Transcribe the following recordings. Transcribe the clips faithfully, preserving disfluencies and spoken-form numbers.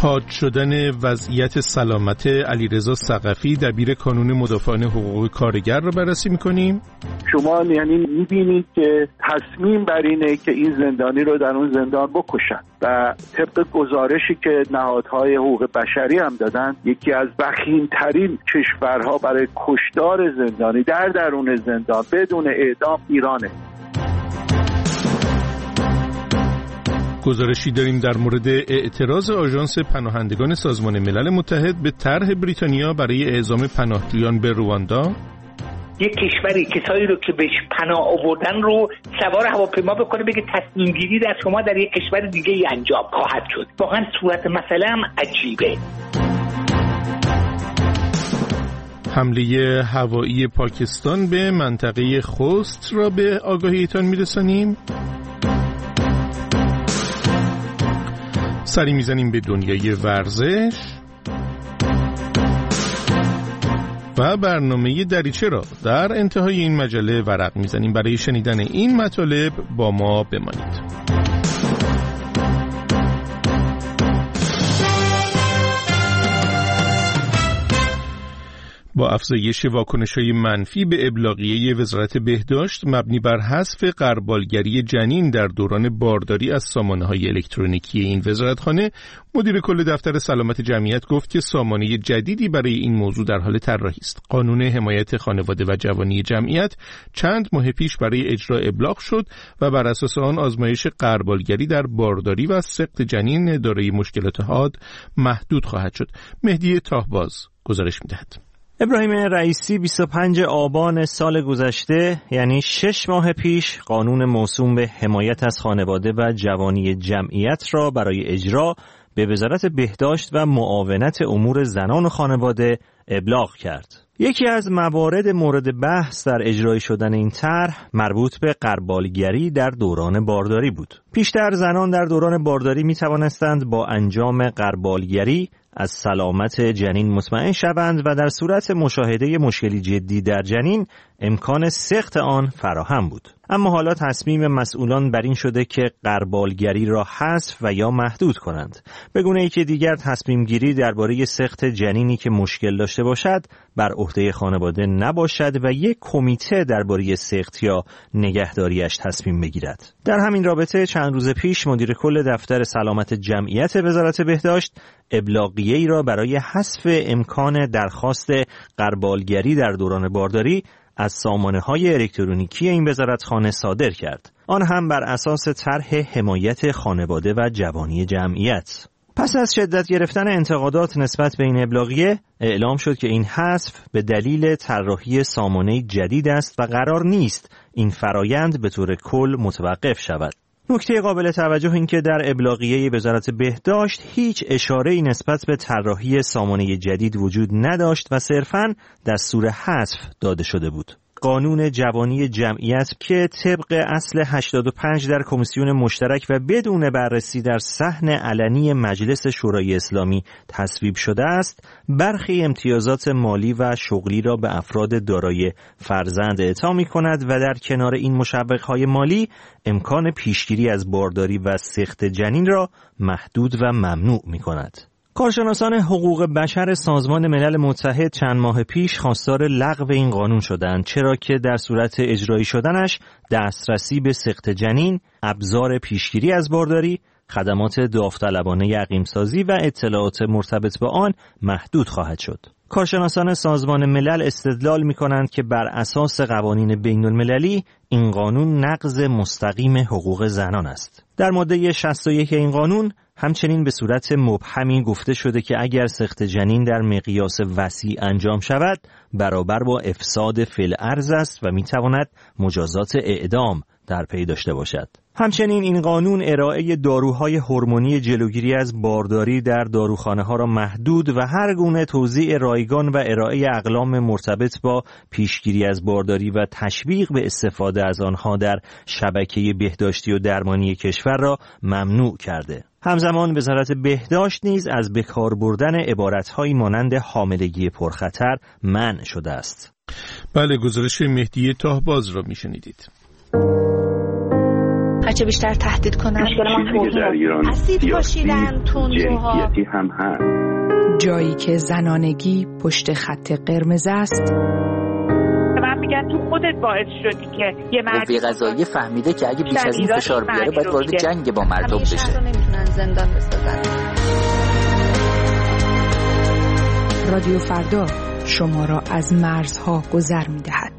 حاد شدن وضعیت سلامت علیرضا ثقفی دبیر کانون مدافعان حقوق کارگر رو بررسی می‌کنیم. شما یعنی می‌بینید که تصمیم بر اینه که این زندانی رو در اون زندان بکشن و طبق گزارشی که نهادهای حقوق بشری هم دادن، یکی از وخیم‌ترین کشورها برای کشتار زندانی در درون زندان بدون اعدام ایرانه. گزارشی داریم در مورد اعتراض آژانس پناهندگان سازمان ملل متحد به طرح بریتانیا برای اعزام پناهجویان به رواندا. یک کشوری کسایی رو که بهش پناه آوردن رو سوار هواپیما بکنه بگه تصمیم گیری در شما در یک کشور دیگه ای انجام خواهد شد. واقعا صورت مسئله هم عجیبه. حمله هوایی پاکستان به منطقه خوست را به آگاهیتان میرسانیم. سری میزنیم به دنیای ورزش و برنامه دریچه را در انتهای این مجله ورق میزنیم. برای شنیدن این مطالب با ما بمانید. با افزایش واکنش‌های منفی به ابلاغیه وزارت بهداشت مبنی بر حذف غربالگری جنین در دوران بارداری از سامانه‌های الکترونیکی این وزارتخانه، مدیر کل دفتر سلامت جمعیت گفت که سامانه جدیدی برای این موضوع در حال طراحی است. قانون حمایت خانواده و جوانی جمعیت چند ماه پیش برای اجرا ابلاغ شد و بر اساس آن آزمایش غربالگری در بارداری و سقط جنین دارای مشکلات حاد محدود خواهد شد. مهدی تاهباز گزارش می‌دهد. ابراهیم رئیسی بیست و پنجم آبان سال گذشته، یعنی شش ماه پیش، قانون موسوم به حمایت از خانواده و جوانی جمعیت را برای اجرا به وزارت بهداشت و معاونت امور زنان و خانواده ابلاغ کرد. یکی از موارد مورد بحث در اجرای شدن این طرح مربوط به غربالگری در دوران بارداری بود. پیشتر زنان در دوران بارداری می توانستند با انجام غربالگری از سلامت جنین مطمئن شوند و در صورت مشاهده مشکلی جدی در جنین امکان سقط آن فراهم بود. اما حالا تصمیم مسئولان بر این شده که غربالگری را حذف و یا محدود کنند، به گونه‌ای که دیگر تصمیم گیری درباره سقط جنینی که مشکل داشته باشد بر عهده خانواده نباشد و یک کمیته درباره سقط یا نگهداریش تصمیم بگیرد. در همین رابطه چند روز پیش مدیر کل دفتر سلامت جمعیت وزارت بهداشت ابلاغیه‌ای را برای حذف امکان درخواست غربالگری در دوران بارداری از سامانه‌های الکترونیکی این وزارتخانه صادر کرد. آن هم بر اساس طرح حمایت خانواده و جوانی جمعیت. پس از شدت گرفتن انتقادات نسبت به این ابلاغیه، اعلام شد که این حذف به دلیل طراحی سامانه جدید است و قرار نیست این فرایند به طور کل متوقف شود. نکته قابل توجه این که در ابلاغیه وزارت بهداشت هیچ اشاره‌ای نسبت به طراحی سامانه جدید وجود نداشت و صرفاً دستور حذف داده شده بود. قانون جوانی جمعیت که طبق اصل هشتاد و پنج در کمیسیون مشترک و بدون بررسی در صحن علنی مجلس شورای اسلامی تصویب شده است، برخی امتیازات مالی و شغلی را به افراد دارای فرزند اعطا می‌کند و در کنار این مشوق‌های مالی امکان پیشگیری از بارداری و سقط جنین را محدود و ممنوع می‌کند. کارشناسان حقوق بشر سازمان ملل متحد چند ماه پیش خواستار لغو این قانون شدند، چرا که در صورت اجرایی شدنش دسترسی به سقط جنین، ابزار پیشگیری از بارداری، خدمات داوطلبانه یقیم‌سازی و اطلاعات مرتبط با آن محدود خواهد شد. کارشناسان سازمان ملل استدلال می‌کنند که بر اساس قوانین بین‌المللی این قانون نقض مستقیم حقوق زنان است. در ماده شصت و یک این قانون همچنین به صورت مبهمی گفته شده که اگر سقط جنین در مقیاس وسیع انجام شود برابر با افساد فی الارض است و میتواند مجازات اعدام در پی داشته باشد. همچنین این قانون ارائه داروهای هورمونی جلوگیری از بارداری در داروخانه ها را محدود و هر گونه توزیع رایگان و ارائه اقلام مرتبط با پیشگیری از بارداری و تشویق به استفاده از آنها در شبکه بهداشتی و درمانی کشور را ممنوع کرده. همزمان وزارت بهداشت نیز از بکار بردن عبارت‌هایی مانند حاملگی پرخطر منع شده است. بله، گزارش مهدی تاهباز را میشنیدید. بچه بیشتر تهدید کنن. مشکل ما توهین اسید پاشیدن، تندروها هم هست. جایی که زنانگی پشت خط قرمز است. من میگم تو خودت باعث شدی که یه مرد قوه قضاییه فهمیده که اگه بیش از این فشار بیاره باید وارد جنگ با مردم بشه. شهر رو نمیتونن زندان بسازن. رادیو فردا شما را از مرزها گذر می‌دهد.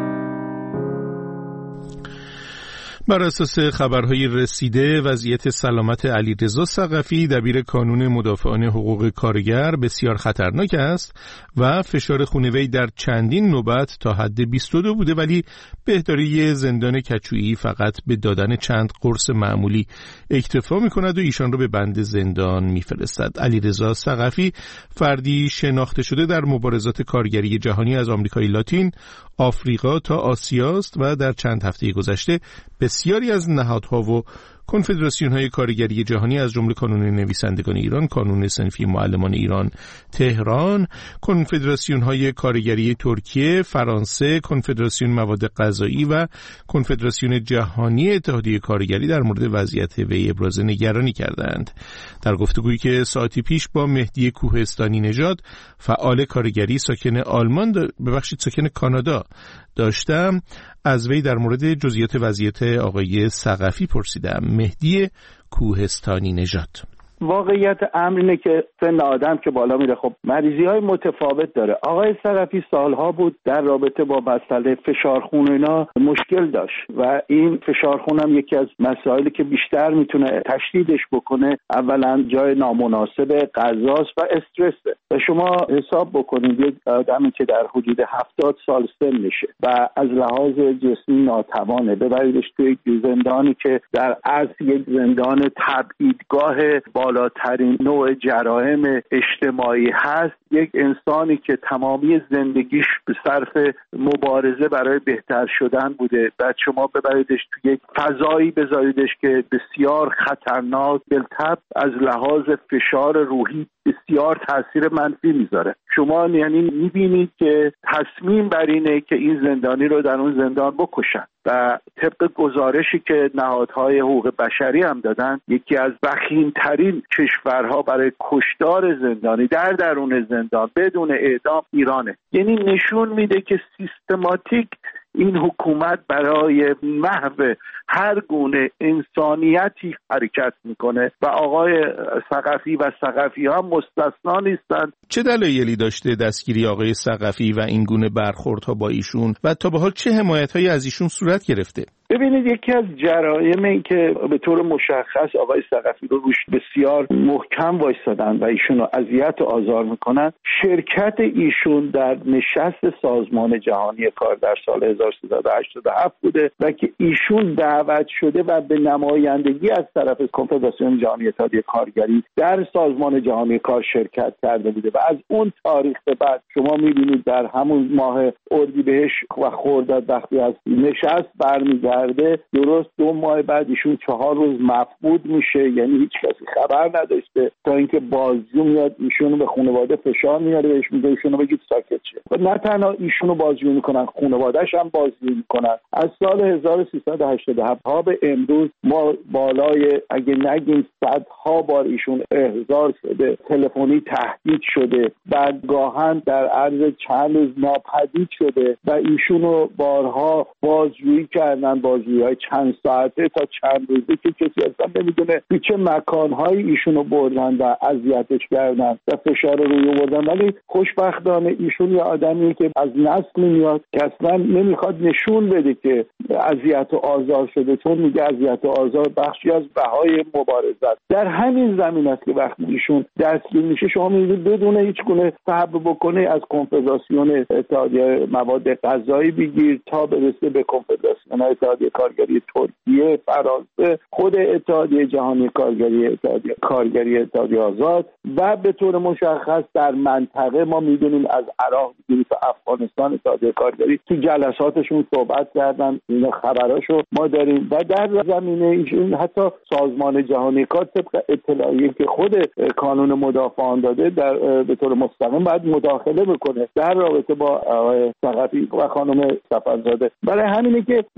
بر اساس خبرهای رسیده وضعیت سلامت علیرضا ثقفی دبیر کانون مدافعان حقوق کارگر بسیار خطرناک است و فشار خون وی در چندین نوبت تا حد بیست و دو بوده، ولی بهداری زندان کچویی فقط به دادن چند قرص معمولی اکتفا می‌کند و ایشان را به بند زندان می‌فرستد. علیرضا ثقفی فردی شناخته شده در مبارزات کارگری جهانی از آمریکای لاتین، آفریقا تا آسیا است و در چند هفته گذشته بسیاری از نهادها و کنفدراسیون‌های کارگری جهانی از جمله کانون نویسندگان ایران، کانون صنفی معلمان ایران تهران، کنفدراسیون‌های کارگری ترکیه، فرانسه، کنفدراسیون مواد غذایی و کنفدراسیون جهانی اتحادیه کارگری در مورد وضعیت وی ابراز نگرانی کردند. در گفتگویی که ساعتی پیش با مهدی کوهستانی نژاد، فعال کارگری ساکن آلمان دا... ببخشید ساکن کانادا داشتم، از وی در مورد جزئیات وضعیت آقای ثقفی پرسیدم. مهدی کوهستانی نژاد: واقعیت امر اینه که سن آدم که بالا میره خب مریضی های متفاوت داره. آقای ثقفی سالها بود در رابطه با مسئله فشار خون اینا مشکل داشت و این فشار خون هم یکی از مسائلی که بیشتر میتونه تشدیدش بکنه اولا جای نامناسب غذاست و استرسه. و شما حساب بکنید یک آدمی که در حدود هفتاد سال سن میشه و از لحاظ جسمی ناتوانه، ببریدش توی یک زندانی که در اصل یک زندان تبعیدگاه بالاترین نوع جرایم اجتماعی هست، یک انسانی که تمامی زندگیش به صرف مبارزه برای بهتر شدن بوده، بعد شما ببریدش توی یک فضایی بذاریدش که بسیار خطرناک، بالطبع از لحاظ فشار روحی بسیار تاثیر منفی میذاره. شما یعنی میبینید که تصمیم بر اینه که این زندانی رو در اون زندان بکشن و طبق گزارشی که نهادهای حقوق بشری هم دادن، یکی از وخیم‌ترین کشورها برای کشتار زندانی در درون زندان بدون اعدام ایرانه. یعنی نشون میده که سیستماتیک این حکومت برای محو هر گونه انسانیتی حرکت میکنه و آقای ثقفی و ثقفی ها مستثنا نیستند. چه دلایلی داشته دستگیری آقای ثقفی و این گونه برخوردها با ایشون و تا به حال چه حمایت‌هایی از ایشون صورت گرفته؟ ببینید، یکی از جرایم این که به طور مشخص آقای ثقفی رو روش بسیار محکم وایسادن و ایشون رو اذیت و آزار میکنن، شرکت ایشون در نشست سازمان جهانی کار در سال هزار و سیصد و هشتاد و هفت بوده و که ایشون دعوت شده و به نمایندگی از طرف کنفدراسیون جهانی اتحادیه کارگری در سازمان جهانی کار شرکت کرده بوده و از اون تاریخ به بعد شما میبینید در همون ماه اردیبهشت و خرداد وقتی از نشست برمیگرده، درست دو ماه بعد ایشون چهار روز مفقود میشه، یعنی هیچ کسی خبر نداشته تا اینکه بازجو میاد ایشونو به خانواده فشار میاره، بهش میگه ایشونو بگید ساکت شه و نه تنها ایشونو بازجو میکنن، خانواده‌اش هم بازجو میکنن. از سال هزار و سیصد و هشتاد و هفت تا به امروز ما بالای اگه نگیم صدها بار ایشون احضار شده، تلفنی تهدید شده، بعد گاهن در عرض چند روز ناپدید شده و ایشونو بارها بازجویی کردن، بازجویی‌های چند ساعته تا چند روزه که کسی اصلا نمیدونه به چه مکان‌هایی ایشونو بردن و اذیتش کردن و فشار روی آوردن. ولی خوشبختانه ایشون یه آدمی که از نسل میاد که اصلا نمیخواد نشون بده که اذیت و آزار شده، چون میگه اذیت و آزار بخشی از بهای مبارزه. در همین زمینه است که وقتی ایشون دستگیر میشه شما میبینید بدون هیچ گونه صبر بکنه از کنفدراسیون اتحادیه مواد غذایی بگیر تا برسه به کنفدراسیون اتحادیه کارگری ترکیه، فرانسه، خود اتحادیه جهانی کارگری، اتحادیه کارگری، اتحادیه آزاد و به طور مشخص در منطقه ما میدونیم از عراق میگیری تا افغانستان اتحادیه کارگری تو جلساتشون صحبت کردن، این خبراشو ما داریم و در زمینه ایشون حتی سازمان جهانی کار طبق اطلاعیه که خود کانون مدافعان داده در به طور مستقیم باید مداخله بکنه در رابطه با آقای ثقفی و خانم صفرزاده. برای همینه که ایشون یه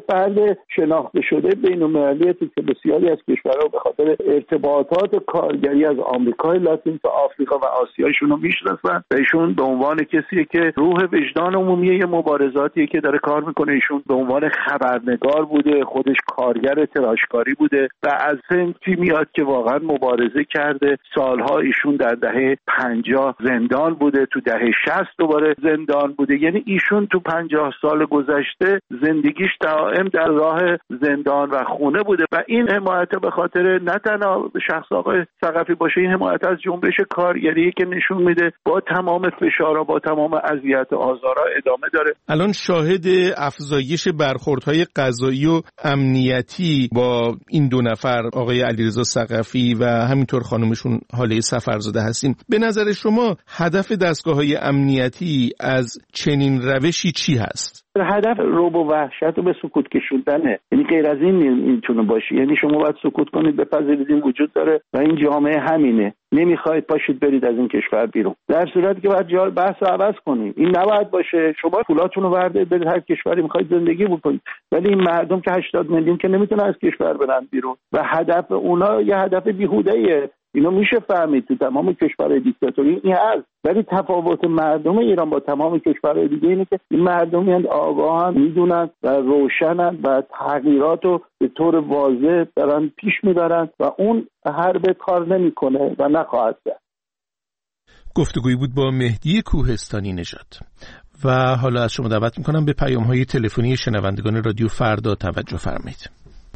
فرد شناخته شده بین‌المللی که بسیاری از کشورها به خاطر ارتباطات کارگری از آمریکای لاتین تا آفریقا و آسیایشون رو میشناسن. ایشون به عنوان کسی که روح وجدان عمومی مبارزاتی که داره کار میکنه، ایشون به عنوان خبرنگار بوده، خودش کارگر تراشکاری بوده و از سنفی میاد که واقعا مبارزه کرده. سالها ایشون در دهه پنجاه زندان بوده، تو دهه شصت دوباره زندان بوده. یعنی ایشون تو پنجاه سال گذشته زندگیش دائم در راه زندان و خونه بوده و این حمایت به خاطر نه تنها شخص آقای ثقفی باشه، این حمایت از جنبش کارگری که نشون میده با تمام فشارها، با تمام اذیت و آزارها ادامه داره. الان شاهد افزایش برخوردهای قضایی و امنیتی با این دو نفر، آقای علیرضا ثقفی و همینطور خانمشون حاله سفرزاده هستیم. به نظر شما هدف دستگاه‌های امنیتی از چنین روشی چی هست؟ هدف رعب و وحشت رو به سکوت کشوندنه. یعنی غیر از این نمیتونه باشه. یعنی شما باید سکوت کنید، بپذیرید این وجود داره و این جامعه همینه. نمیخواید پاشید برید از این کشور بیرون، در صورتی که باید جای بحث رو عوض کنید. این نباید باشه شما پولاتون رو بردارید برید هر کشوری میخواید زندگی بکنید، ولی این مردم که هشتاد میلیون که نمیتونن از کشور برن بیرون و هدف اونا یه هدف بیهوده‌ایه. اینو میشه فهمید تو تمام کشورهای دیکتاتوری این هست، ولی تفاوت مردم ایران با تمام کشورهای دیگه اینه که این مردمی آگاهن، میدونن و روشنن و تغییرات رو به طور واضح دارن پیش میبرن و اون حرب کار نمیکنه و نخواهد کرد. گفتگویی بود با مهدی کوهستانی نژاد. و حالا از شما دعوت میکنم به پیام‌های تلفنی شنوندگان رادیو فردا توجه فرمایید.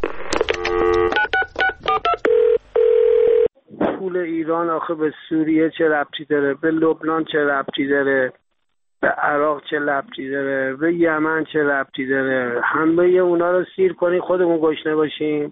پول ایران آخه به سوریه چه ربطی داره؟ به لبنان چه ربطی داره؟ به عراق چه ربطی داره؟ به یمن چه ربطی داره؟ همه اونا رو سیر کنیم خودمون گشنه باشیم.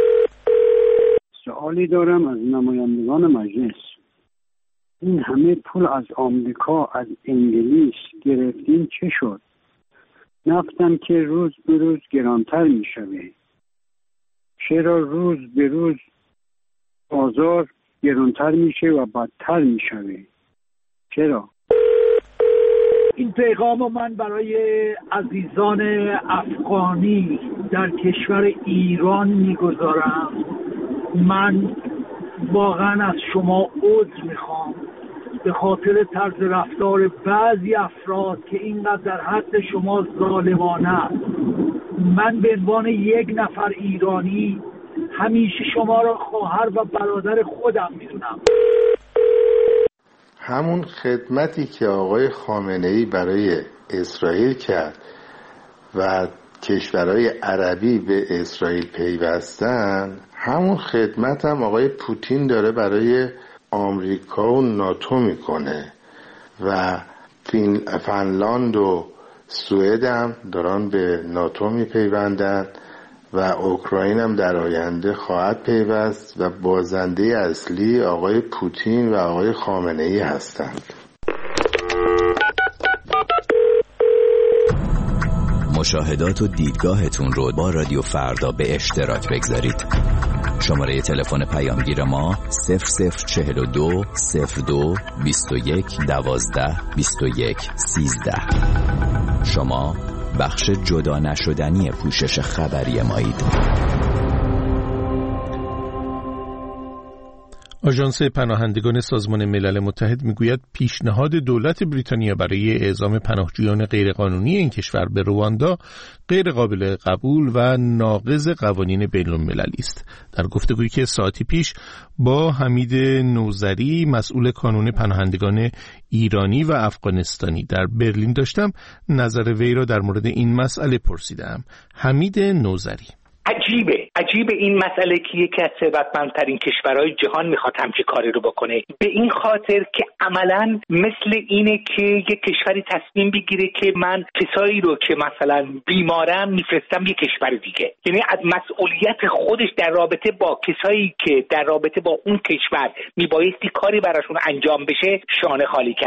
سوالی دارم از نمایندگان مجلس. این همه پول از آمریکا، از انگلیس گرفتین چه شد؟ نفتم که روز به روز گرانتر می شوه. چرا روز به روز بازار گرانتر میشه و بدتر میشه؟ چرا؟ این پیغام من برای عزیزان افغانی در کشور ایران میگذارم. من واقعا از شما عذر میخوام به خاطر طرز رفتار بعضی افراد که اینقدر در حق شما ظالمانه است. من به عنوان یک نفر ایرانی همیشه شما را خواهر و برادر خودم میدونم. همون خدمتی که آقای خامنه‌ای برای اسرائیل کرد و کشورهای عربی به اسرائیل پیوستن، همون خدمت هم آقای پوتین داره برای آمریکا و ناتو میکنه و فین... فنلاند و سوئد هم دارن به ناتو میپیوندن و اوکراین هم در آینده خواهد پیوست و بازنده اصلی آقای پوتین و آقای خامنه‌ای هستند. مشاهدات و دیدگاهتون رو با رادیو فردا به اشتراک بگذارید. شماره تلفن پیامگیر ما صفر صفر چهل و دو صفر دو بیست و یک دوازده بیست و یک سیزده. شما بخش جدا نشدنی پوشش خبری مایید. آژانس پناهندگان سازمان ملل متحد میگوید پیشنهاد دولت بریتانیا برای اعزام پناهجویان غیرقانونی این کشور به رواندا غیر قابل قبول و ناقض قوانین بین المللی است. در گفتگویی که ساعتی پیش با حمید نوذری مسئول کانون پناهندگان ایرانی و افغانستانی در برلین داشتم، نظر وی را در مورد این مسئله پرسیدم. حمید نوذری: عجیبه عجیبه این مسئله که یکی از ثروتمندترین کشورهای جهان میخواد همچین کاری رو بکنه، به این خاطر که عملاً مثل اینه که یک کشوری تصمیم بگیره که من کسایی رو که مثلا بیمارم میفرستم یک کشور دیگه، یعنی از مسئولیت خودش در رابطه با کسایی که در رابطه با اون کشور میبایستی کاری براشون انجام بشه شانه خالی کردن.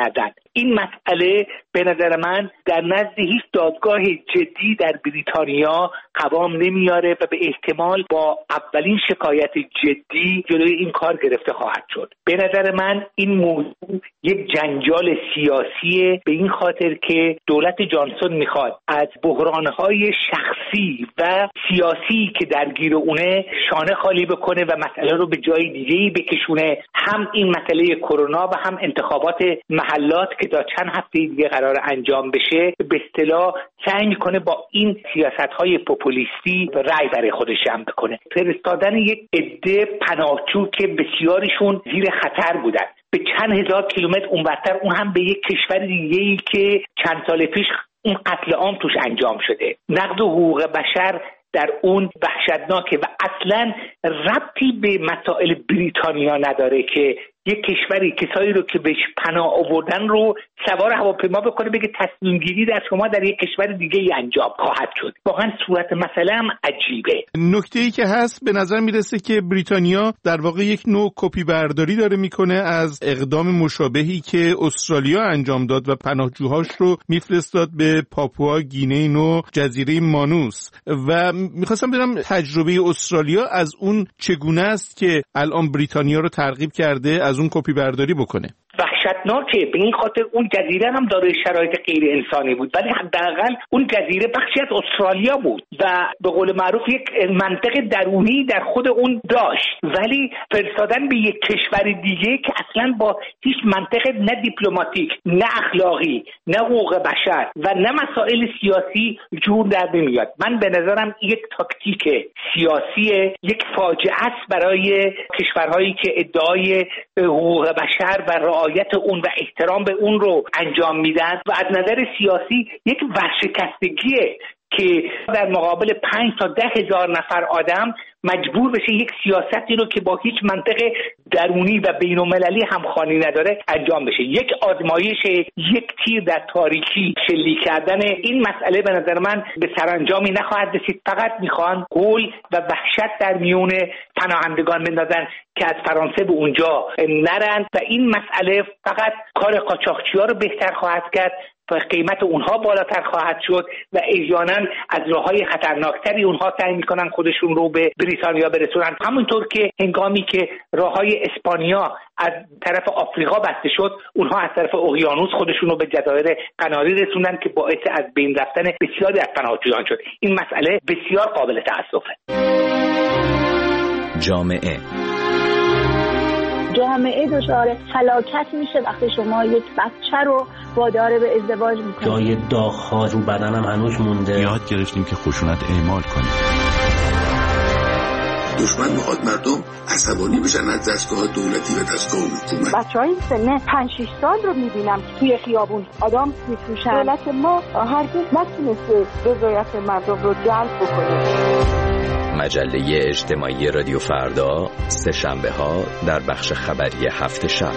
این مسئله به نظر من در نزد هیچ دادگاه جدی در بریتانیا قوام نمیاره و به احتمال با اولین شکایت جدی جلوی این کار گرفته خواهد شد. به نظر من این موضوع یک جنجال سیاسیه، به این خاطر که دولت جانسون میخواد از بحرانهای شخصی و سیاسی که درگیر اونه شانه خالی بکنه و مسئله رو به جای دیگه‌ای بکشونه، هم این مسئله کرونا و هم انتخابات محلات که تا چند هفته دیگه قرار انجام بشه به اصطلاح سعی میکنه با این سیاست‌های پوپولیستی رأی برای خودش جمع بکنه. فرستادن یک عده پناهجو که بسیارشون زیر خطر بودن به چند هزار کیلومتر اونورتر، اون هم به یک کشور دیگه‌ای که چند سال پیش اون قتل عام توش انجام شده، نقض حقوق بشر در اون وحشتناکه و اصلا ربطی به مسائل بریتانیا نداره که یک کشوری کسایی رو که بهش پناه آوردن رو سوار هواپیما بکنه بگه تصمیم گیری در شما در یک کشور دیگه ای انجام خواهد شد. واقعا صورت مسئله هم عجیبه. نکته‌ای که هست به نظر میرسه که بریتانیا در واقع یک نوع کپی برداری داره میکنه از اقدام مشابهی که استرالیا انجام داد و پناهجوهاش رو میفرستاد به پاپوا گینه نو جزیره مانوس و میخواستم بدونم تجربه استرالیا از اون چگونه است که الان بریتانیا رو ترغیب کرده از اون کپی برداری بکنه. وحشتناکه، به این خاطر اون جزیره هم دارای شرایط غیر انسانی بود، ولی حداقل اون جزیره بخشی از استرالیا بود و به قول معروف یک منطقه درونی در خود اون داشت، ولی فرستادن به یک کشور دیگه که اصلا با هیچ منطقه نه دیپلماتیک نه اخلاقی نه حقوق بشر و نه مسائل سیاسی جور در نمیاد. من به نظرم یک تاکتیک سیاسی، یک فاجعه است برای کشورهایی که ادعای حقوق بشر و رعایت اون و احترام به اون رو انجام میدن و از نظر سیاسی یک ورشکستگیه که در مقابل پنج تا ده هزار نفر آدم مجبور بشه یک سیاستی رو که با هیچ منطقه درونی و بین‌المللی همخوانی نداره انجام بشه. یک آزمایش، یک تیر در تاریکی شلیک کردن. این مسئله به نظر من به سرانجامی نخواهد رسید. فقط میخوان هول و وحشت در میون پناهندگان بندازن که از فرانسه به اونجا نرن و این مسئله فقط کار قاچاقچی‌ها رو بهتر خواهد کرد و قیمت اونها بالاتر خواهد شد و احیانا از راههای خطرناکتری اونها سعی میکنن خودشون رو به بریتانیا برسونن. همونطور که هنگامی که راههای اسپانیا از طرف آفریقا بسته شد، اونها از طرف اقیانوس خودشون رو به جزایر قناری رسوندن که باعث از بین رفتن بسیاری از پناهجویان شد. این مسئله بسیار قابل تأسفه. جامعه جامعه دچار فلاکت میشه وقتی شما یک بچه رو وادار به ازدواج میکنید. جای داغ‌ها رو بدنم هنوز مونده. یاد گرفتیم که خشونت اعمال کنیم. دشمن میخواد مردم عصبانی بشن از دستگاه دولتی و دستگاه حکومت. بچهای سن پنج شش سال رو میبینم توی خیابون آدم میفروشن. دولت ما هرگز نتونسته رضایت مردم رو جلب بکنه. مجله اجتماعی رادیو فردا سه شنبه ها در بخش خبری هفت شب.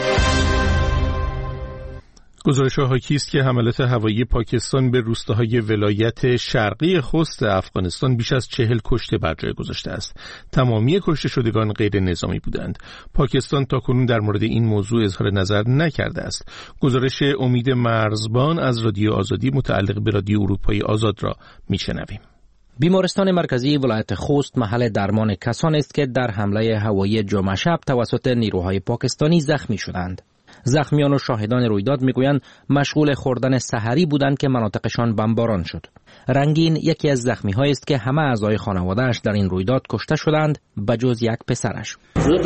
گزارش حاکی است که حملات هوایی پاکستان به روستاهای ولایت شرقی خوست افغانستان بیش از چهل کشته بر جای گذاشته است. تمامی کشته شدگان غیر نظامی بودند. پاکستان تاکنون در مورد این موضوع اظهار نظر نکرده است. گزارش امید مرزبان از رادیو آزادی متعلق به رادیو اروپایی آزاد را میشنویم. بیمارستان مرکزی ولایت خوست محل درمان کسانی است که در حمله هوایی جمعه شب توسط نیروهای پاکستانی زخمی شدند. زخمیان و شاهدان رویداد میگویند مشغول خوردن سحری بودند که مناطقشان بمباران شد. رنگین یکی از زخمی‌هایی است که همه اعضای خانواده‌اش در این رویداد کشته شدند بجز یک پسرش.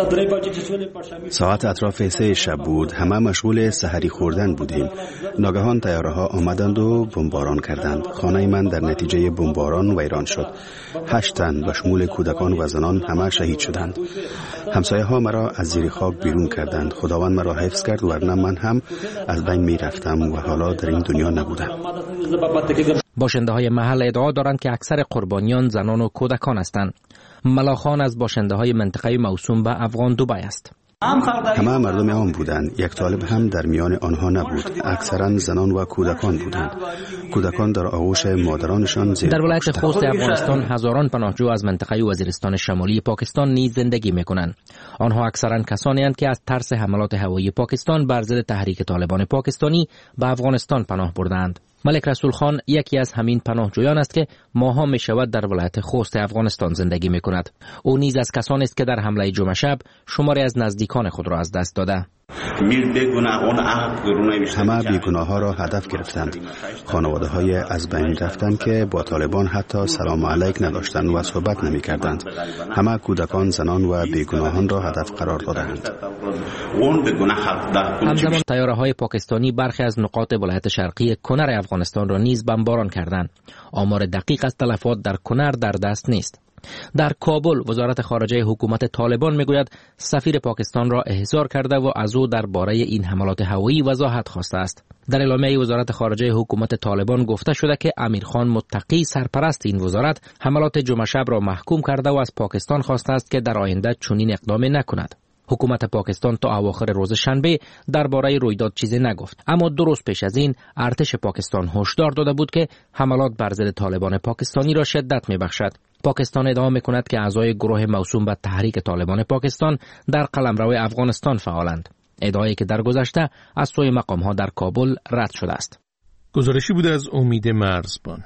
ساعت اطراف سه شب بود. همه مشغول سحری خوردن بودیم. ناگهان طیاره‌ها آمدند و بمباران کردند. خانه من در نتیجه بمباران ویران شد. هشت تن به شمول کودکان و زنان همه شهید شدند. همسایه‌ها مرا از زیر خاک بیرون کردند. خداوند مرا حفظ کرد ورنه من هم از بین می‌رفتم و حالا در این دنیا نبودم. باشنده‌های محل ادعا دارند که اکثر قربانیان زنان و کودکان هستند. ملاخان از باشنده‌های منطقه موسوم به افغان دوبای است. همه مردم عام بودند. یک طالب هم در میان آنها نبود. اکثرا زنان و کودکان بودند. کودکان در آغوش مادرانشان زیر در ولایت خوست افغانستان هزاران پناهجو از منطقه وزیرستان شمالی پاکستان نیز زندگی می‌کنند. آنها اکثرا کسانی هستند که از ترس حملات هوایی پاکستان بر ضد تحریک طالبان پاکستانی به افغانستان پناه بردند. ملک رسول خان یکی از همین پناهجویان است که ماها می شود در ولایت خوست افغانستان زندگی می کند. او نیز از کسانی است که در حمله جمعه شب شماری از نزدیکان خود را از دست داده. همه بیگناه ها را هدف گرفتند. خانواده های از بین رفتن که با طالبان حتی سلام علیک نداشتند و صحبت نمی کردند. همه کودکان، زنان و بیگناهان را هدف قرار دادند. همزمان طیاره های پاکستانی برخی از نقاط ولایت شرقی کنر افغانستان را نیز بمباران کردند. آمار دقیق از تلفات در کنر در دست نیست. در کابل وزارت خارجه حکومت طالبان میگوید سفیر پاکستان را احضار کرده و از او درباره این حملات هوایی وضاحت خواسته است. در اعلامیه وزارت خارجه حکومت طالبان گفته شده که امیرخان متقی سرپرست این وزارت حملات جمعه شب را محکوم کرده و از پاکستان خواسته است که در آینده چنین اقدامی نکند. حکومت پاکستان تا اواخر روز شنبه درباره رویداد چیزی نگفت، اما دو روز پیش از این ارتش پاکستان هشدار داده بود که حملات بر ضد طالبان پاکستانی را شدت می‌بخشد. پاکستان ادعا می‌کند که اعضای گروه موسوم به تحریک طالبان پاکستان در قلمرو افغانستان فعالند. ادعایی که در گذشته از سوی مقام‌ها در کابل رد شده است. گزارشی بود از امید مرزبان.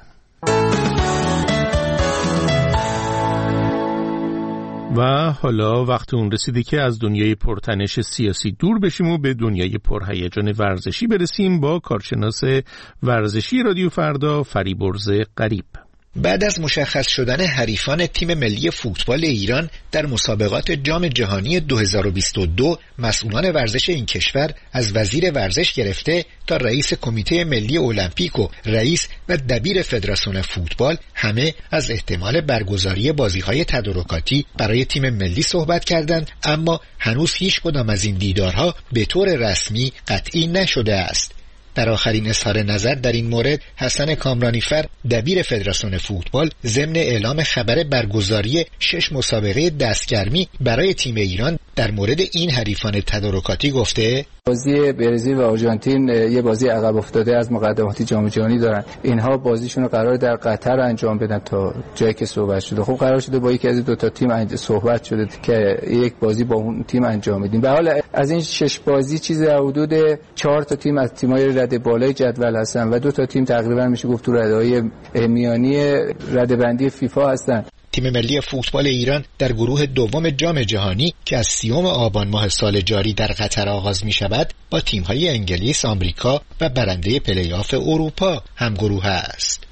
و حالا وقت اون رسیده که از دنیای پرتنش سیاسی دور بشیم و به دنیای پرهیجان ورزشی برسیم با کارشناس ورزشی رادیو فردا فریبرز غریب. بعد از مشخص شدن حریفان تیم ملی فوتبال ایران در مسابقات جام جهانی دو هزار و بیست و دو، مسئولان ورزش این کشور از وزیر ورزش گرفته تا رئیس کمیته ملی المپیک و رئیس و دبیر فدراسیون فوتبال همه از احتمال برگزاری بازی‌های تدارکاتی برای تیم ملی صحبت کردند، اما هنوز هیچ کدام از این دیدارها به طور رسمی قطعی نشده است. در آخرین اظهار نظر در این مورد حسن کامرانیفر دبیر فدراسیون فوتبال ضمن اعلام خبر برگزاری شش مسابقه دستگرمی برای تیم ایران در مورد این حریفان تدارکاتی گفته بازی برزیل و آرژانتین یه بازی عقب افتاده از مقدماتی جام جهانی دارن. اینها بازیشون رو قرار در قطر انجام بدن تا جایی که صحبت شده. خب قرار شده با یکی از دو تا تیم صحبت شده که یک بازی با اون تیم انجام بدیم. به حال از این شش بازی چیز حدود چهار تا تیم از تیم‌های رده بالای جدول هستن و دو تا تیم تقریبا میشه گفت تو رده‌های میانی رده‌بندی فیفا هستن. تیم ملی فوتبال ایران در گروه دوم جام جهانی که از سیوم آبان ماه سال جاری در قطر آغاز می شود با تیم‌های انگلیس، آمریکا و برنده پلی‌آف اروپا همگروه است.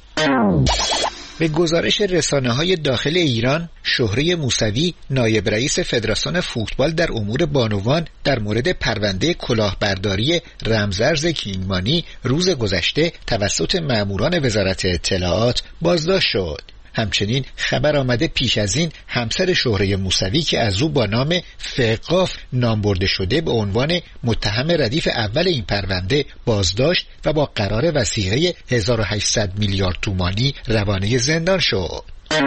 به گزارش رسانه‌های داخل ایران، شهره موسوی نایب رئیس فدراسیون فوتبال در امور بانوان در مورد پرونده کلاهبرداری رمزارز کینگمانی روز گذشته توسط ماموران وزارت اطلاعات بازداشت شد. همچنین خبر آمده پیش از این همسر شهره موسوی که از او با نام فقاف نام برده شده به عنوان متهم ردیف اول این پرونده بازداشت و با قرار وثیقه هزار و هشتصد میلیارد تومانی روانه زندان شد.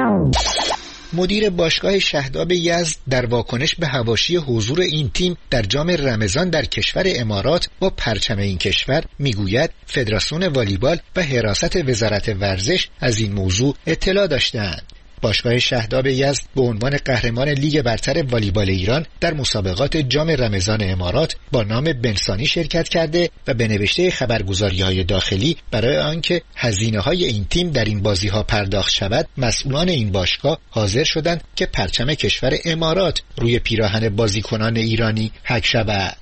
مدیر باشگاه شهداب یزد در واکنش به حواشی حضور این تیم در جام رمضان در کشور امارات با پرچم این کشور میگوید فدراسیون والیبال و حراست وزارت ورزش از این موضوع اطلاع داشتند. باشگاه شهداب یزد به عنوان قهرمان لیگ برتر والیبال ایران در مسابقات جام رمضان امارات با نام بنسانی شرکت کرده و به نوشته خبرگزاری‌های داخلی برای آنکه هزینه‌های این تیم در این بازی‌ها پرداخت شود، مسئولان این باشگاه حاضر شدند که پرچم کشور امارات روی پیراهن بازیکنان ایرانی حک شود.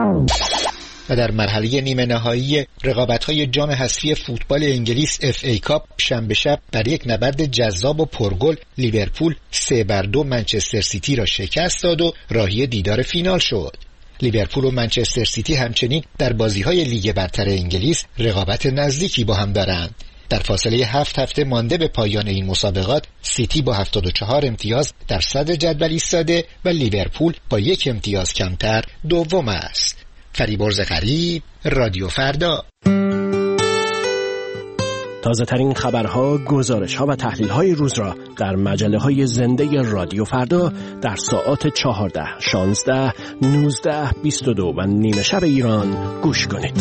و در مرحله نیمه نهایی رقابت‌های جام حذفی فوتبال انگلیس اف ای کاپ شنبه شب در یک نبرد جذاب و پرگل لیورپول سه بر دو منچستر سیتی را شکست داد و راهی دیدار فینال شد. لیورپول و منچستر سیتی همچنین در بازی‌های لیگ برتر انگلیس رقابت نزدیکی با هم دارند. در فاصله هفت هفته مانده به پایان این مسابقات سیتی با هفتاد و چهار امتیاز در صدر جدول ایستاده و لیورپول با یک امتیاز کمتر دوم است. فریبرز غریب، رادیو فردا. تازه ترین خبرها، گزارش‌ها و تحلیل‌های روز را در مجله‌های زنده رادیو فردا در ساعات چهارده، شانزده، نوزده، بیست و دو و نیمه شب ایران گوش کنید.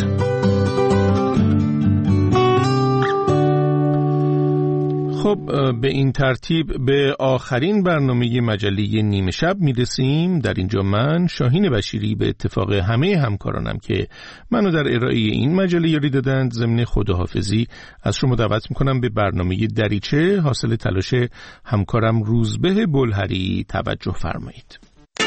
خب به این ترتیب به آخرین برنامه مجله نیمه شب میرسیم. در اینجا من شاهین بشیری به اتفاق همه همکارانم که منو در ارائه این مجله یاری دادند ضمن خداحافظی از شما دعوت میکنم به برنامه دریچه حاصل تلاش همکارم روزبه بلهری توجه فرمایید.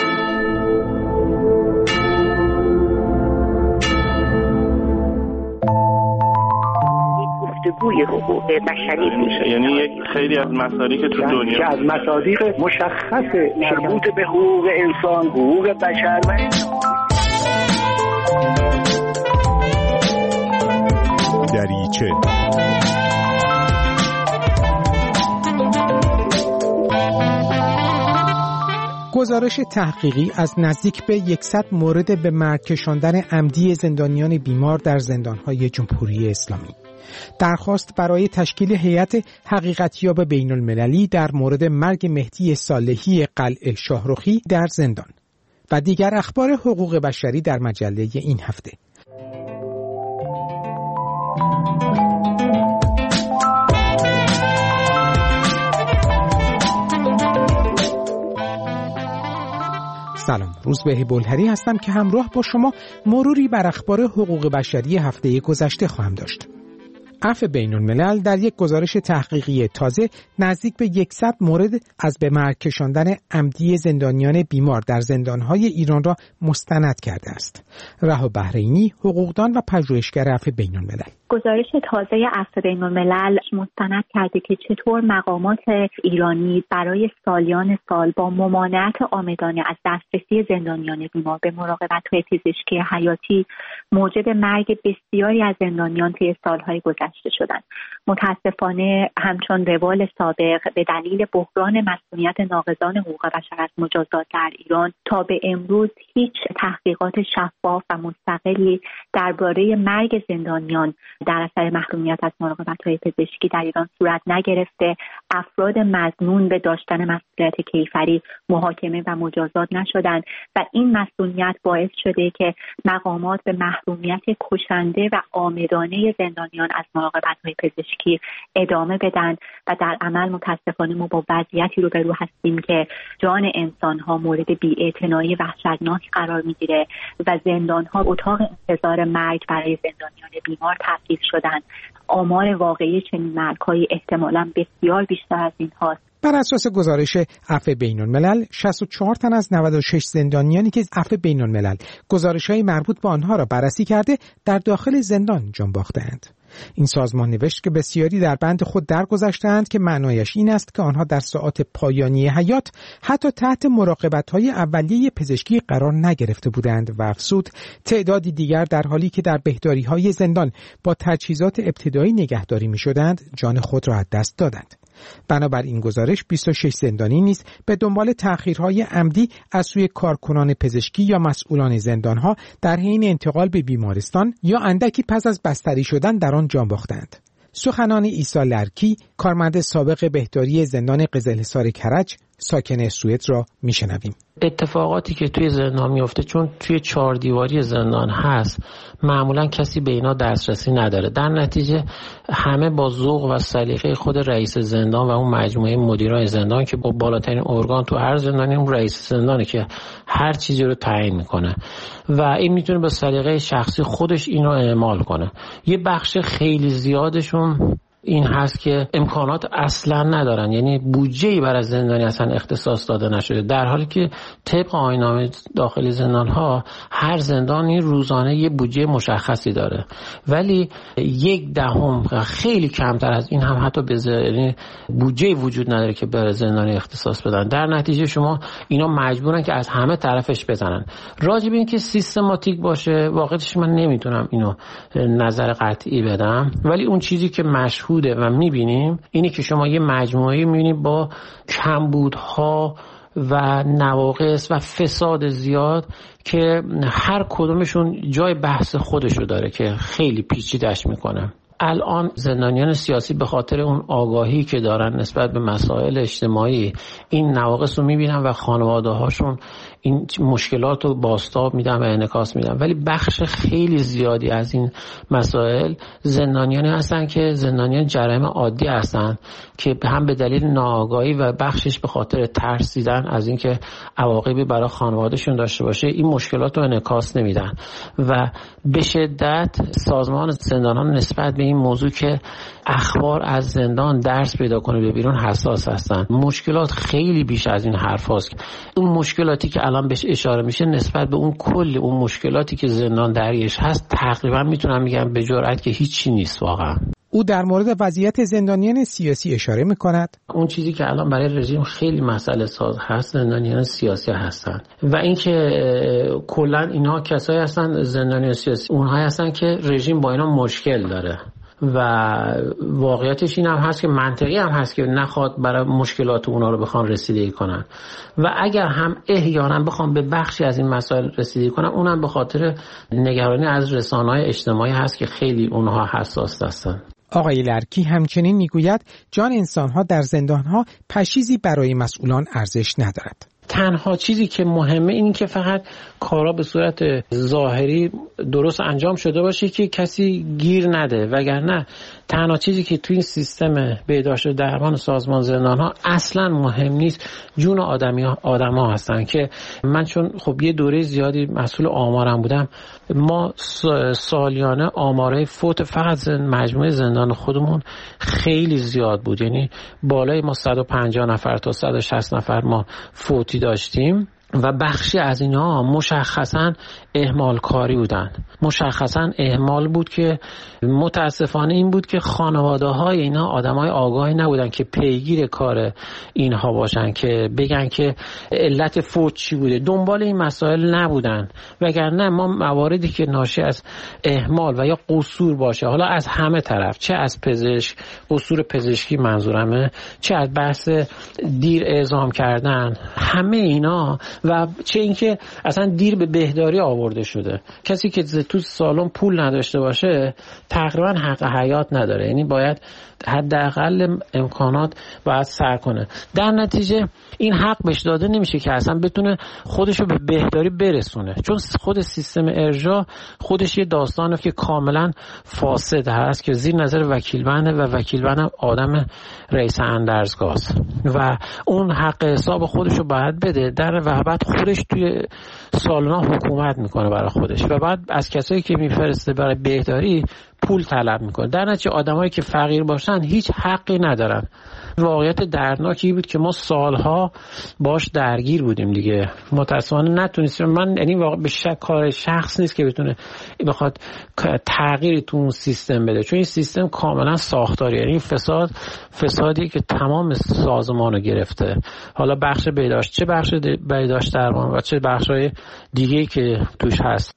گفتگوی حقوق بشری میشه، یعنی یک خیلی از مصادیق تو دنیا که از مصادیق مشخص مربوط به حقوق انسان، حقوق بشر و دریچه. گزارش تحقیقی از نزدیک به صد مورد به مرگ کشاندن عمدی زندانیان بیمار در زندان‌های جمهوری اسلامی. درخواست برای تشکیل هیئت حقیقتیاب بین المللی در مورد مرگ مهدی صالحی قلعه شاهرخی در زندان و دیگر اخبار حقوق بشری در مجله این هفته. سلام، روزبه بلهری هستم که همراه با شما مروری بر اخبار حقوق بشری هفته گذشته خواهم داشت. عفو بین الملل در یک گزارش تحقیقی تازه نزدیک به صد مورد از به مرگ کشاندن عمدی زندانیان بیمار در زندانهای ایران را مستند کرده است. رها بحرینی، حقوقدان و پژوهشگر عفو بین الملل، گزارش تازه عفو بین الملل مستند کرده که چطور مقامات ایرانی برای سالیان سال با ممانعت عامدانه از دسترسی زندانیان بیمار به مراقبت‌های پزشکی حیاتی موجب مرگ بسیاری از زندانیان طی سالهای گذشته شدند. متاسفانه همچون روال سابق به دلیل بحران مسئولیت ناقضان حقوق بشر از مجازات در ایران تا به امروز هیچ تحقیقات شفاف و مستقلی درباره مرگ زندانیان در اثر محرومیت از مراقبت‌های پزشکی در ایران صورت نگرفته. افراد مظنون به داشتن مسئولیت کیفری محاکمه و مجازات نشدند و این مسئولیت باعث شده که مقامات به محرومیت کشنده و عامدانه زندانیان از مراقبت‌های پزشکی ادامه بدن و در عمل متاسفانه ما با وضعیتی روبرو هستیم که جان انسان‌ها مورد بی‌اعتنایی وحشتناک قرار می‌گیره و زندان‌ها اتاق انتظار مرگ برای زندانیان بیمار تبدیل شدن. آمار واقعی چنین مرگ‌های احتمالاً بسیار بیشتر از این هاست. بر اساس گزارش عفو بین الملل، شصت و چهار تن از نود و شش زندانیانی که عفو بین الملل گزارش‌های مربوط به آنها را بررسی کرده در داخل زندان جان باخته‌اند. این سازمان نوشت که بسیاری در بند خود درگذشتند که معنایش این است که آنها در ساعات پایانی حیات حتی تحت مراقبت‌های اولیه پزشکی قرار نگرفته بودند و افزود تعدادی دیگر در حالی که در بهداری‌های زندان با تجهیزات ابتدایی نگهداری می‌شدند جان خود را از دست دادند. بنابر این گزارش بیست و شش زندانی نیز به دنبال تأخیرهای عمدی از سوی کارکنان پزشکی یا مسئولان زندانها در حین انتقال به بیمارستان یا اندکی پس از بستری شدن در آن جان باختند. سخنان عیسی لرکی، کارمند سابق بهداری زندان قزلحصار کرج، ساکن سوئد را میشنویم. اتفاقاتی که توی زندان میفته چون توی چهار دیواری زندان هست معمولا کسی به اینا دسترسی نداره. در نتیجه همه با ذوق و سلیقه خود رئیس زندان و اون مجموعه مدیرای زندان که با بالاترین ارگان تو هر زندانی اون رئیس زندانه که هر چیزی رو تعیین میکنه و این میتونه به سلیقه شخصی خودش اینو اعمال کنه. یه بخش خیلی زیادشون این هست که امکانات اصلا ندارن، یعنی بودجه‌ای برای زندانی اصلا اختصاص داده نشده، در حالی که طبق آیین‌نامه داخلی زندان‌ها هر زندانی روزانه یه بودجه مشخصی داره، ولی یک دهم خیلی کمتر از این هم حتی به یعنی بودجه وجود نداره که برای زندانی اختصاص بدن. در نتیجه شما اینا مجبورن که از همه طرفش بزنن. راجب این که سیستماتیک باشه واقعیتش من نمیتونم اینو نظر قطعی بدم، ولی اون چیزی که مشهور و میبینیم اینه که شما یه مجموعه میبینید با کمبودها و نواقص و فساد زیاد که هر کدومشون جای بحث خودشو داره که خیلی پیچیده‌اش میکنه. الان زندانیان سیاسی به خاطر اون آگاهی که دارن نسبت به مسائل اجتماعی این نواقص رو میبینن و خانواده هاشون این مشکلات رو بازتاب میدن و انعکاس میدن. ولی بخش خیلی زیادی از این مسائل زندانیانی هستن که زندانیان جرایم عادی هستن که هم به دلیل ناآگاهی و بخشش به خاطر ترسیدن از اینکه عواقبی برای خانوادهشون داشته باشه این مشکلات رو انعکاس نمیدن و به شدت سازمان زندانان نسبت به این موضوع که اخبار از زندان درس پیدا کنه به بیرون حساس هستن. مشکلات خیلی بیش از این حرف هست. اون مشکلاتی که الان بهش اشاره میشه نسبت به اون کل اون مشکلاتی که زندان درگیرش هست تقریبا میتونم بگم به جرئت که هیچی نیست واقعا. او در مورد وضعیت زندانیان سیاسی اشاره میکند. اون چیزی که الان برای رژیم خیلی مسئله ساز هست زندانیان سیاسی هستن و اینکه کلا اینا کسایی هستن زندانیان سیاسی اونها هستن که رژیم با اینا مشکل داره و واقعیتش این هم هست که منطقی هم هست که نخواد برای مشکلات اونا رو بخوان رسیدگی کنن و اگر هم احیانا بخوام به بخشی از این مسائل رسیدگی کنن اونم به خاطر نگرانی از رسانه‌های اجتماعی هست که خیلی اونها حساس هستن. آقای لرکی همچنین میگوید جان انسانها در زندانها پشیزی برای مسئولان ارزش ندارد. تنها چیزی که مهمه این که فقط کارا به صورت ظاهری درست انجام شده باشه که کسی گیر نده، وگرنه تنها چیزی که توی این سیستم بهداشت و درمان سازمان زندان‌ها اصلا مهم نیست جون آدمی ها آدم‌ها هستن که من چون خب یه دوره زیادی مسئول آمارم بودم ما سالیانه آماره فوت فقط مجموعه زندان خودمون خیلی زیاد بود، یعنی بالای ما صد و پنجاه نفر تا صد و شصت نفر ما فوتی داشتیم و بخشی از اینا مشخصاً اهمال کاری بودن. مشخصاً اهمال بود که متاسفانه این بود که خانواده های اینا آدم های آگاهی نبودن که پیگیر کار اینها باشن که بگن که علت فوت چی بوده، دنبال این مسائل نبودن. وگرنه ما مواردی که ناشی از اهمال و یا قصور باشه، حالا از همه طرف، چه از پزشک، قصور پزشکی منظورمه، چه از بحث دیر اعزام کردن، همه اینا و چه اینکه اصلا دیر به بهداری آورده شده. کسی که تو سالن پول نداشته باشه تقریبا حق حیات نداره، یعنی باید حداقل امکانات باید سر کنه. در نتیجه این حق بهش داده نمیشه که اصلا بتونه خودشو به بهداری برسونه، چون خود سیستم ارجاع خودش یه داستانه که کاملا فاسد هست که زیر نظر وکیل بنده و وکیل بنده آدم رئیس اندرزگاست و اون حق حساب خودشو باید بده در و بعد خودش توی سالنا حکومت میکنه برای خودش و بعد از کسایی که میفرسته برای بهداری پول طلب میکنه. در نتیجه آدمایی که فقیر باشن هیچ حقی ندارن. واقعیت دردناکی بود که ما سالها باش درگیر بودیم دیگه. متاسفانه نتونستیم. من یعنی واقعا به شک کار شخص نیست که بتونه بخواد تغییری تو اون سیستم بده، چون این سیستم کاملا ساختاریه. یعنی فساد فسادی که تمام سازمانو گرفته، حالا بخش بهداشت، چه بخش بهداشت درمان و چه بخشای دیگه که توش هست.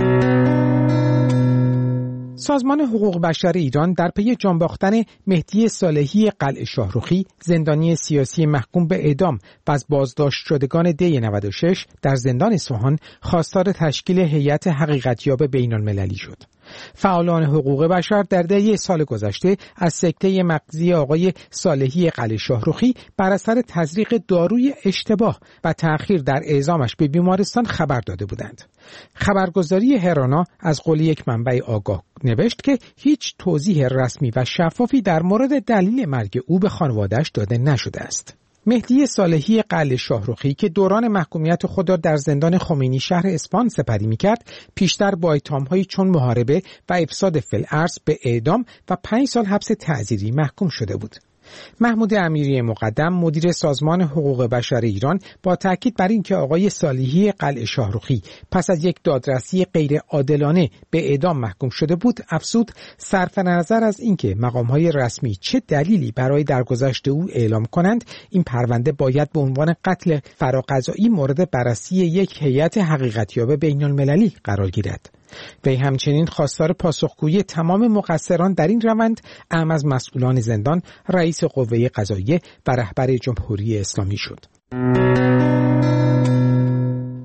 سازمان حقوق بشر ایران در پی جان باختن مهدی صالحی قلعه شاهرخی، زندانی سیاسی محکوم به اعدام و از بازداشت شدگان دی نود و شش در زندان اصفهان، خواستار تشکیل هیئت حقیقتیاب بین‌المللی شد. فعالان حقوق بشر در طی سال گذشته از سکته مغزی آقای صالحی قلعه شاهرخی بر اثر تزریق داروی اشتباه و تأخیر در اعزامش به بیمارستان خبر داده بودند. خبرگزاری هرانا از قول یک منبع آگاه نوشت که هیچ توضیح رسمی و شفافی در مورد دلیل مرگ او به خانواده‌اش داده نشده است. مهدی صالحی قلعه شاهرخی که دوران محکومیت خود را در زندان خمینی شهر اصفهان سپری می‌کرد، پیشتر با اتهام‌هایی چون محاربه و افساد فی‌الارض به اعدام و پنج سال حبس تعزیری محکوم شده بود. محمود امیری مقدم، مدیر سازمان حقوق بشر ایران، با تاکید بر اینکه آقای صالحی قلعه شاهرخی پس از یک دادرسی غیر عادلانه به اعدام محکوم شده بود، افزود صرف نظر از اینکه مقام‌های رسمی چه دلیلی برای درگذشت او اعلام کنند، این پرونده باید به عنوان قتل فراقضایی مورد بررسی یک هیئت حقیقتیاب بین‌المللی قرار گیرد. وی همچنین خواستار پاسخگویی تمام مقصران در این روند، اعم از مسئولان زندان، رئیس قوه قضاییه و رهبر جمهوری اسلامی شد.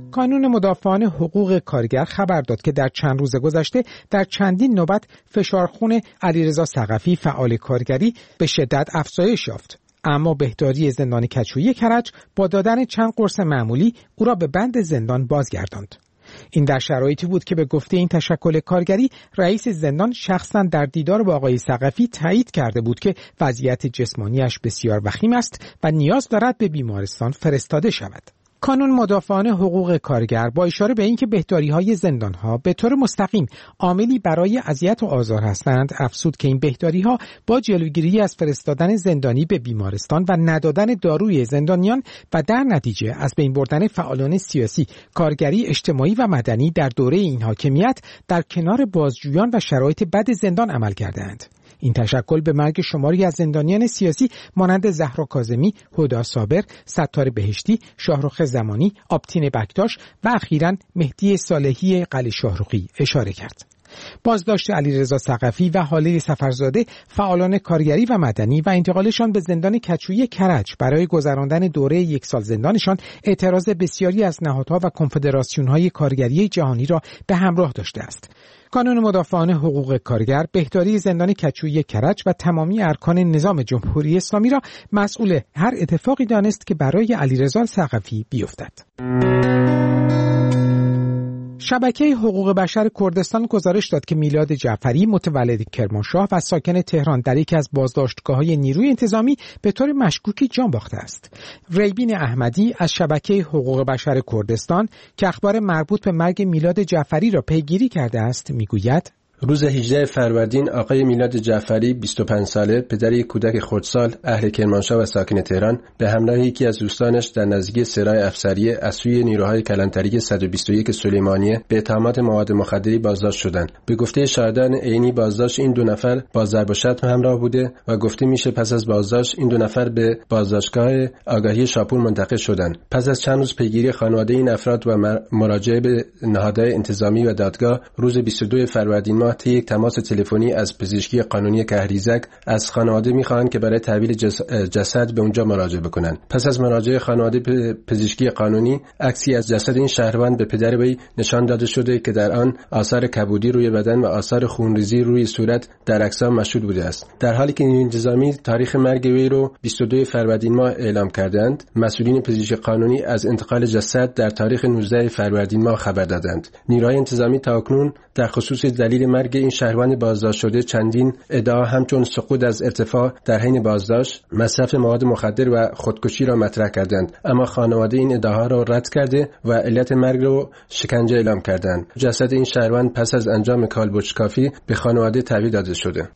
کانون مدافعان حقوق کارگر خبر داد که در چند روز گذشته در چندین نوبت فشارخون علیرضا ثقفی فعال کارگری به شدت افزایش یافت. اما بهداری زندان کچویی کرج با دادن چند قرص معمولی او را به بند زندان بازگرداند. این در شرایطی بود که به گفته این تشکل کارگری رئیس زندان شخصا در دیدار با آقای ثقفی تایید کرده بود که وضعیت جسمانیش بسیار وخیم است و نیاز دارد به بیمارستان فرستاده شود. کانون مدافعان حقوق کارگر با اشاره به اینکه بهداری‌های زندان‌ها به طور مستقیم عاملی برای اذیت و آزار هستند، افزود که این بهداری‌ها با جلوگیری از فرستادن زندانی به بیمارستان و ندادن داروی زندانیان و در نتیجه از بین بردن فعالان سیاسی، کارگری، اجتماعی و مدنی در دوره این حاکمیت در کنار بازجویان و شرایط بد زندان عمل کردند. این تشکل به مرگ شماری از زندانیان سیاسی مانند زهرا کاظمی، هدی صابر، ستار بهشتی، شاهرخ زمانی، آبتین بکتاش و اخیراً مهدی صالحی قلی شاهرخی اشاره کرد. بازداشت علیرضا ثقفی و حاله سفرزاده، فعالان کارگری و مدنی و انتقالشان به زندان کچویی کرج برای گذراندن دوره یک سال زندانشان اعتراض بسیاری از نهادها و کنفدراسیون‌های کارگری جهانی را به همراه داشته است. کانون مدافعان حقوق کارگر بهداری زندان کچویی کرج و تمامی ارکان نظام جمهوری اسلامی را مسئول هر اتفاقی دانست که برای علیرضا ثقفی بیفتد. شبکه حقوق بشر کردستان گزارش داد که میلاد جعفری متولد کرمانشاه و ساکن تهران در یکی از بازداشتگاه‌های نیروی انتظامی به طور مشکوکی جان باخته است. ریبین احمدی از شبکه حقوق بشر کردستان که اخبار مربوط به مرگ میلاد جعفری را پیگیری کرده است میگوید: روز هجدهم فروردین آقای میلاد جعفری بیست و پنج ساله، پدر یک کودک خردسال، اهل کرمانشاه و ساکن تهران، به همراه یکی از دوستانش در نزدیکی سرای افسریه از سوی نیروهای کلانتری صد و بیست و یک سلیمانیه به اتهامات مواد مخدری بازداشت شدند. به گفته شاهدان عینی بازداشت این دو نفر با ضرب و شتم همراه بوده و گفته میشه پس از بازداشت این دو نفر به بازداشتگاه آگاهی شاپور منتقل شدند. پس از چند روز پیگیری خانواده این افراد و مراجعه به نهادهای انتظامی و دادگاه، روز بیست و دوم فروردین طی یک تماس تلفنی از پزشکی قانونی کهریزک از خانواده می‌خواهند که برای تحویل جسد به اونجا مراجعه بکنن. پس از مراجعه خانواده به پزشکی قانونی، عکسی از جسد این شهروند به پدر وی نشان داده شده که در آن آثار کبودی روی بدن و آثار خونریزی روی صورت در اجسام مشهود بوده است. در حالی که نیروی انتظامی تاریخ مرگ وی رو بیست و دوم فروردین ماه اعلام کردند، مسئولین پزشکی قانونی از انتقال جسد در تاریخ نوزدهم فروردین ماه خبر دادند. نیروهای انتظامی تاکنون در خصوص دلیل مرگ این شهروند بازداشت شده چندین ادعا همچون سقوط از ارتفاع در حین بازداشت، مصرف مواد مخدر و خودکشی را مطرح کردند، اما خانواده این ادعاها را رد کرده و علت مرگ را شکنجه اعلام کردند. جسد این شهروند پس از انجام کالبدشکافی به خانواده تحویل داده شده.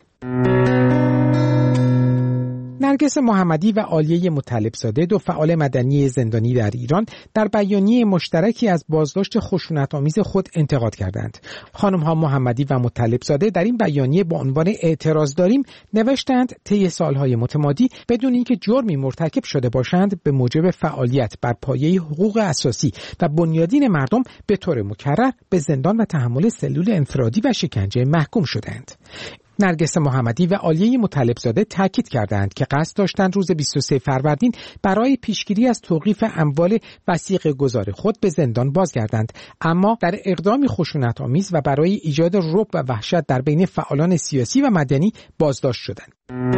نرگس محمدی و عالیه مطلبزاده، دو فعال مدنی زندانی در ایران، در بیانیه مشترکی از بازداشت خشونت‌آمیز خود انتقاد کردند. خانم‌ها محمدی و مطلبزاده در این بیانیه با عنوان اعتراض داریم نوشتند طی سالهای متمادی بدون اینکه جرمی مرتکب شده باشند به موجب فعالیت بر پایه حقوق اساسی و بنیادین مردم به طور مکرر به زندان و تحمل سلول انفرادی و شکنجه محکوم شدند. نرگس محمدی و عالیه مطلبزاده تاکید کردند که قصد داشتند روز بیست و سوم فروردین برای پیشگیری از توقیف اموال وثیقه گذار خود به زندان بازگردند، اما در اقدامی خشونت‌آمیز و برای ایجاد رعب و وحشت در بین فعالان سیاسی و مدنی بازداشت شدند.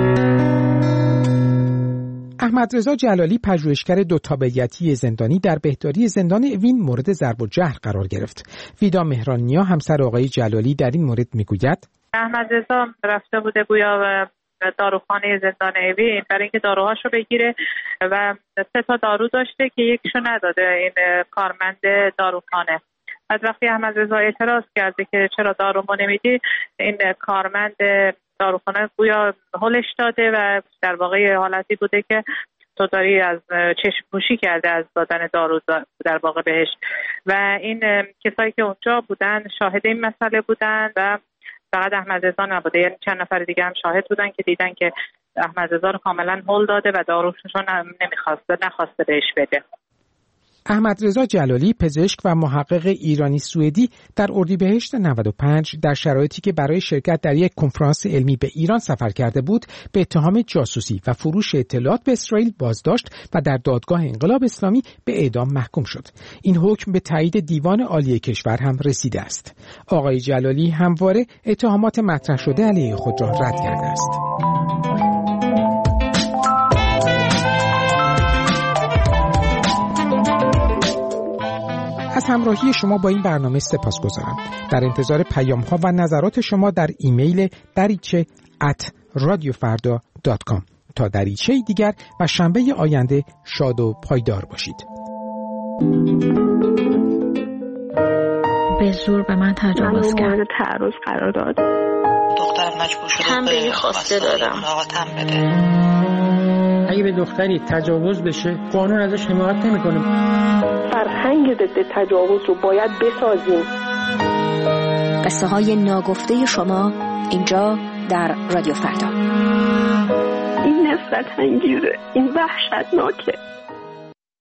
احمد رضا جلالی، پژوهشگر دو تابعیتی زندانی، در بهداری زندان اوین مورد ضرب و جرح قرار گرفت. ویدا مهرانیا، همسر آقای جلالی، در این مورد میگوید: احمد رضا رفته بوده گویا و داروخانه زندان اوین برای اینکه داروهاشو بگیره و سه تا دارو داشته که یکیشو نداده این کارمند داروخانه. از وقتی احمد رضا اعتراض کرده که چرا دارومو نمیدی، این کارمند داروخانه گویا هلش داده و در واقع حالتی بوده که تو داری از چشم پوشی کرده از دادن دارو در واقع بهش. و این کسایی که اونجا بودن شاهد این مسئله بودن و فقط احمد رضا نبوده، یعنی چند نفر دیگه هم شاهد بودن که دیدن که احمد رضا رو کاملا هول داده و داروشون نمیخواسته نخواسته بهش بده. احمد رضا جلالی، پزشک و محقق ایرانی سوئدی، در اردیبهشت نود و پنج در شرایطی که برای شرکت در یک کنفرانس علمی به ایران سفر کرده بود، به اتهام جاسوسی و فروش اطلاعات به اسرائیل بازداشت و در دادگاه انقلاب اسلامی به اعدام محکوم شد. این حکم به تایید دیوان عالی کشور هم رسیده است. آقای جلالی همواره اتهامات مطرح شده علیه خود را رد کرده است. از همراهی شما با این برنامه سپاسگزارم. در انتظار پیام‌ها و نظرات شما در ایمیل دریچه ات رادیوفردا دات کام. تا دریچه دیگر و شنبه آینده شاد و پایدار باشید. به زور به من تجاوز کرد. من تعرض قرار داد. دخترم مجبور شده تنبیه خواسته دادم. آقا تن بده. اگه به دختری تجاوز بشه قانون ازش حمایت نمی‌کنه. فرهنگ ضد تجاوز رو باید بسازیم. قصه های ناگفته شما اینجا در رادیو فردا. این نفرت انگیزه، این وحشتناکه.